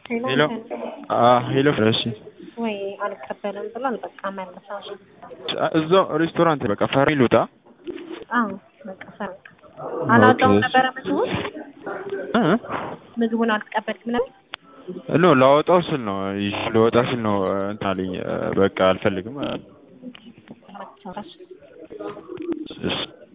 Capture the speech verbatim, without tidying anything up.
ሄሎ ሄሎ ፍሬሽ ወይ አልቀበልም ብሏል። በቃ መልሳው እዛው ሬስቶራንት በቃ ፈሪ ልውጣ። አዎ በቃ ፈሪ አላጣው ነበር ምግቡን እ ምግቡን አልቀበልክም ነበር? ኖ ላወጣው ስል ነው ልወጣ ስል ነው እንትን አለኝ። በቃ አልፈልግም። መቻውራሽ